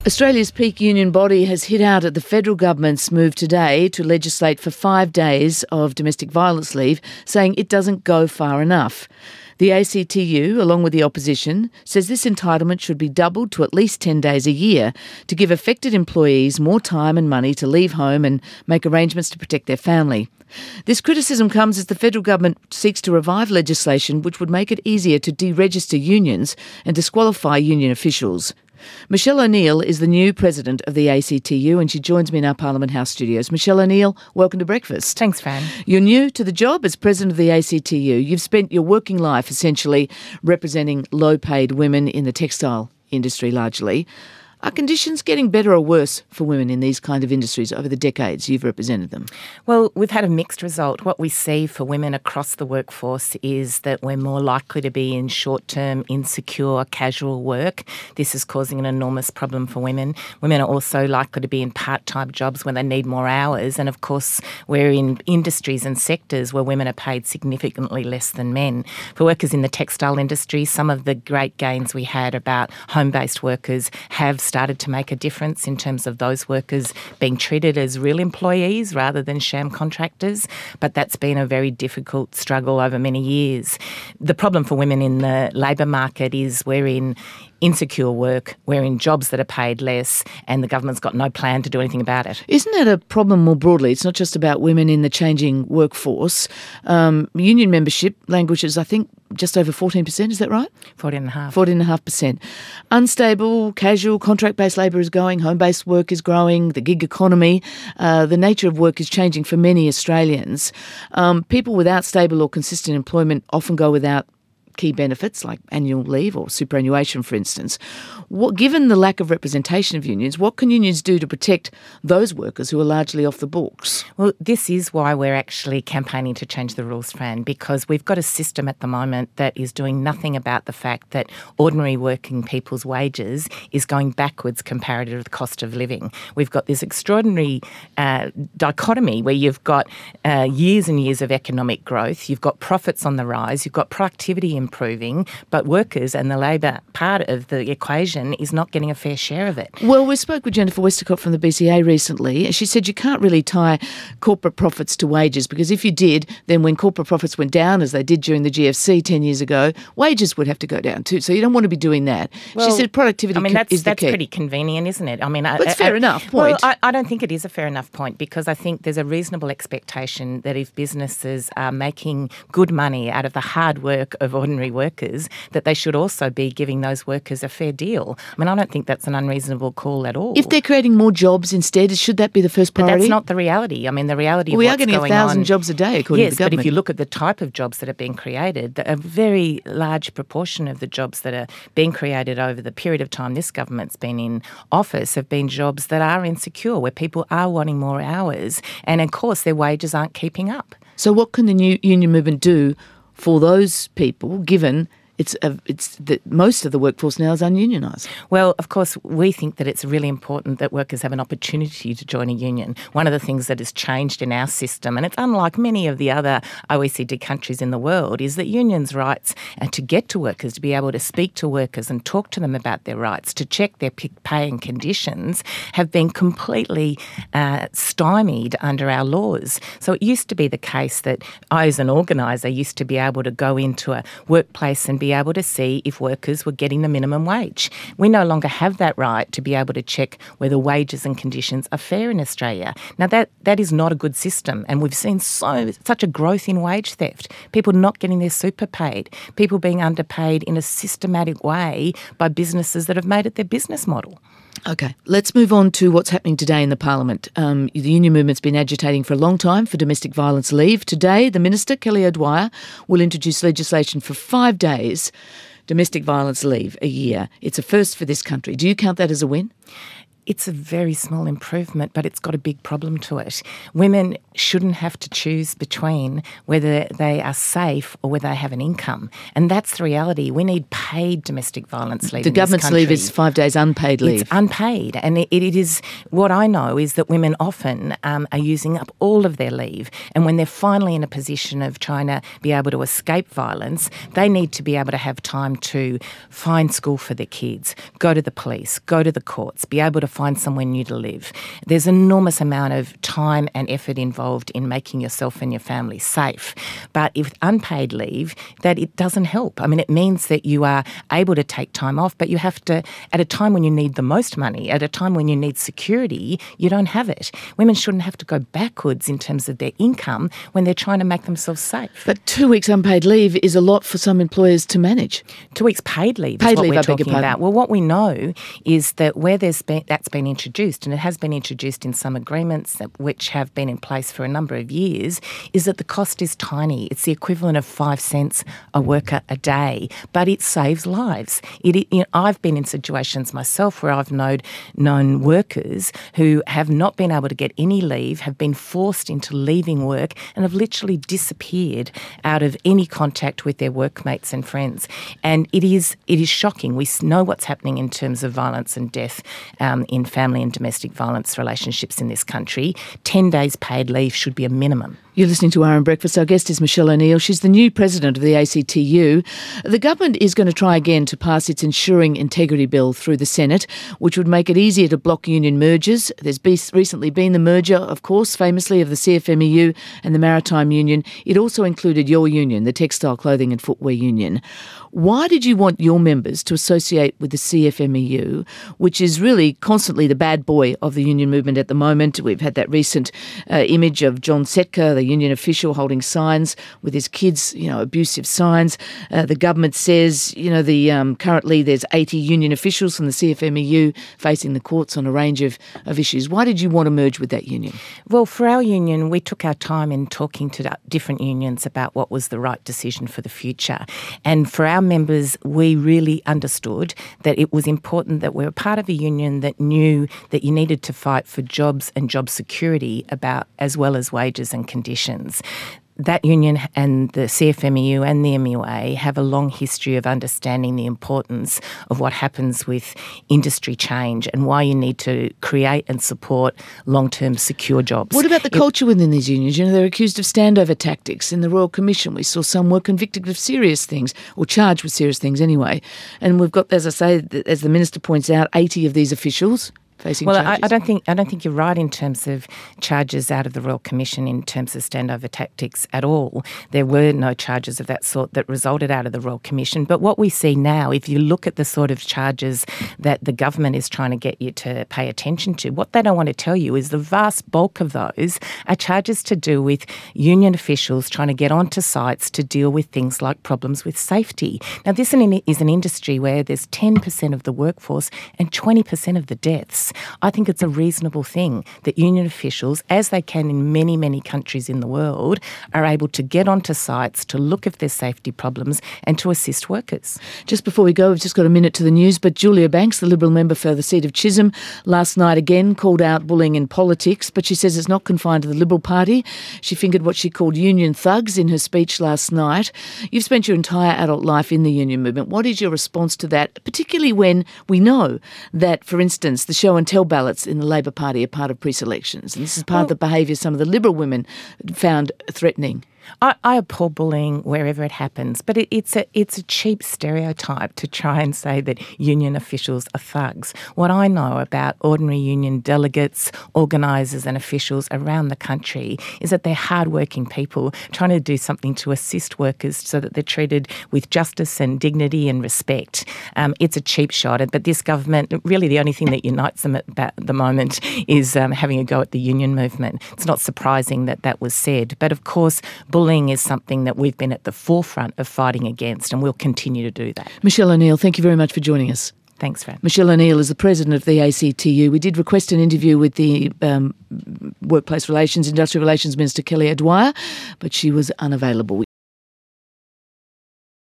Australia's peak union body has hit out at the federal government's move today to legislate for 5 days of domestic violence leave, saying it doesn't go far enough. The ACTU, along with the opposition, says this entitlement should be doubled to at least 10 days a year to give affected employees more time and money to leave home and make arrangements to protect their family. This criticism comes as the federal government seeks to revive legislation which would make it easier to deregister unions and disqualify union officials. Michelle O'Neill is the new president of the ACTU and she joins me in our Parliament House studios. Michelle O'Neill, welcome to breakfast. Thanks, Fran. You're new to the job as president of the ACTU. You've spent your working life essentially representing low-paid women in the textile industry largely. Are conditions getting better or worse for women in these kind of industries over the decades you've represented them? Well, we've had a mixed result. What we see for women across the workforce is that we're more likely to be in short-term, insecure, casual work. This is causing an enormous problem for women. Women are also likely to be in part-time jobs when they need more hours. And of course, we're in industries and sectors where women are paid significantly less than men. For workers in the textile industry, some of the great gains we had about home-based workers have started to make a difference in terms of those workers being treated as real employees rather than sham contractors, but that's been a very difficult struggle over many years. The problem for women in the labour market is we're in insecure work, we're in jobs that are paid less, and the government's got no plan to do anything about it. Isn't that a problem more broadly? It's not just about women in the changing workforce. Union membership languishes, I think, just over 14%, is that right? 14.5%. 14.5%. Unstable, casual, contract-based labour is going, home-based work is growing, the gig economy, the nature of work is changing for many Australians. People without stable or consistent employment often go without key benefits like annual leave or superannuation, for instance. Given the lack of representation of unions, what can unions do to protect those workers who are largely off the books? Well, this is why we're actually campaigning to change the rules, Fran, because we've got a system at the moment that is doing nothing about the fact that ordinary working people's wages is going backwards comparative to the cost of living. We've got this extraordinary dichotomy where you've got years and years of economic growth, you've got profits on the rise, you've got productivity improving, but workers and the labour part of the equation is not getting a fair share of it. Well, we spoke with Jennifer Westacott from the BCA recently. She said you can't really tie corporate profits to wages because if you did, then when corporate profits went down, as they did during the GFC 10 years ago, wages would have to go down too. So you don't want to be doing that. Well, she said productivity is the key. That's pretty convenient, isn't it? I mean, it's fair enough point. Well, I don't think it is a fair enough point because I think there's a reasonable expectation that if businesses are making good money out of the hard work of ordinary workers, that they should also be giving those workers a fair deal. I mean, I don't think that's an unreasonable call at all. If they're creating more jobs instead, should that be the first priority? But that's not the reality. I mean, the reality of what's going on... We are getting 1,000 jobs a day, according to the government. Yes, but if you look at the type of jobs that are being created, a very large proportion of the jobs that are being created over the period of time this government's been in office have been jobs that are insecure, where people are wanting more hours, and of course their wages aren't keeping up. So what can the new union movement do for those people, given it's that most of the workforce now is ununionised? Well, of course, we think that it's really important that workers have an opportunity to join a union. One of the things that has changed in our system, and it's unlike many of the other OECD countries in the world, is that unions' rights to get to workers, to be able to speak to workers and talk to them about their rights, to check their pay and conditions, have been completely stymied under our laws. So it used to be the case that I, as an organiser, used to be able to go into a workplace and be able to see if workers were getting the minimum wage. We no longer have that right to be able to check whether wages and conditions are fair in Australia. Now, that is not a good system, and we've seen such a growth in wage theft, people not getting their super paid, people being underpaid in a systematic way by businesses that have made it their business model. Okay, let's move on to what's happening today in the Parliament. The union movement's been agitating for a long time for domestic violence leave. Today, the Minister, Kelly O'Dwyer, will introduce legislation for 5 days domestic violence leave a year. It's a first for this country. Do you count that as a win? It's a very small improvement, but it's got a big problem to it. Women shouldn't have to choose between whether they are safe or whether they have an income. And that's the reality. We need paid domestic violence leave. The government's leave is 5 days unpaid leave. It's unpaid. And it is, what I know is that women often are using up all of their leave. And when they're finally in a position of trying to be able to escape violence, they need to be able to have time to find school for their kids, go to the police, go to the courts, be able to find somewhere new to live. There's an enormous amount of time and effort involved in making yourself and your family safe. But with unpaid leave, that it doesn't help. I mean, it means that you are able to take time off, but you have to, at a time when you need the most money, at a time when you need security, you don't have it. Women shouldn't have to go backwards in terms of their income when they're trying to make themselves safe. But 2 weeks unpaid leave is a lot for some employers to manage. 2 weeks paid leave is what we're talking about. Well, what we know is that where that's been introduced, and it has been introduced in some agreements which have been in place for a number of years, is that the cost is tiny. It's the equivalent of 5 cents a worker a day, but it saves lives. I've been in situations myself where I've known workers who have not been able to get any leave, have been forced into leaving work and have literally disappeared out of any contact with their workmates and friends. And it is shocking. We know what's happening in terms of violence and death in family and domestic violence relationships in this country. 10 days paid leave should be a minimum. You're listening to RM Breakfast. Our guest is Michelle O'Neill. She's the new president of the ACTU. The government is going to try again to pass its Ensuring Integrity Bill through the Senate, which would make it easier to block union mergers. There's recently been the merger, of course, famously of the CFMEU and the Maritime Union. It also included your union, the Textile Clothing and Footwear Union. Why did you want your members to associate with the CFMEU, which is really constantly the bad boy of the union movement at the moment? We've had that recent image of John Setka, the union official, holding signs with his kids, abusive signs. The government says, currently there's 80 union officials from the CFMEU facing the courts on a range of issues. Why did you want to merge with that union? Well, for our union, we took our time in talking to different unions about what was the right decision for the future. And for our members, we really understood that it was important that we were part of a union that knew that you needed to fight for jobs and job security as well as wages and conditions. That union and the CFMEU and the MUA have a long history of understanding the importance of what happens with industry change and why you need to create and support long-term secure jobs. What about the culture within these unions? They're accused of standover tactics. In the Royal Commission, we saw some were convicted of serious things, or charged with serious things anyway. And we've got, as I say, as the Minister points out, 80 of these officials facing charges. I don't think you're right in terms of charges out of the Royal Commission in terms of standover tactics at all. There were no charges of that sort that resulted out of the Royal Commission. But what we see now, if you look at the sort of charges that the government is trying to get you to pay attention to, what they don't want to tell you is the vast bulk of those are charges to do with union officials trying to get onto sites to deal with things like problems with safety. Now, this is an industry where there's 10% of the workforce and 20% of the deaths. I think it's a reasonable thing that union officials, as they can in many, many countries in the world, are able to get onto sites to look if there's safety problems and to assist workers. Just before we go, we've just got a minute to the news, but Julia Banks, the Liberal member for the seat of Chisholm, last night again called out bullying in politics, but she says it's not confined to the Liberal Party. She fingered what she called union thugs in her speech last night. You've spent your entire adult life in the union movement. What is your response to that, particularly when we know that, for instance, the show and tell ballots in the Labor Party are part of pre-selections, and this is part of the behaviour some of the Liberal women found threatening? I abhor bullying wherever it happens, but it's a cheap stereotype to try and say that union officials are thugs. What I know about ordinary union delegates, organisers and officials around the country is that they're hardworking people trying to do something to assist workers so that they're treated with justice and dignity and respect. It's a cheap shot, but this government, really the only thing that unites them at the moment is having a go at the union movement. It's not surprising that was said, but of course bullying is something that we've been at the forefront of fighting against, and we'll continue to do that. Michelle O'Neill, thank you very much for joining us. Thanks, Fran. Michelle O'Neill is the president of the ACTU. We did request an interview with the Workplace Relations, Industrial Relations Minister Kelly O'Dwyer, but she was unavailable.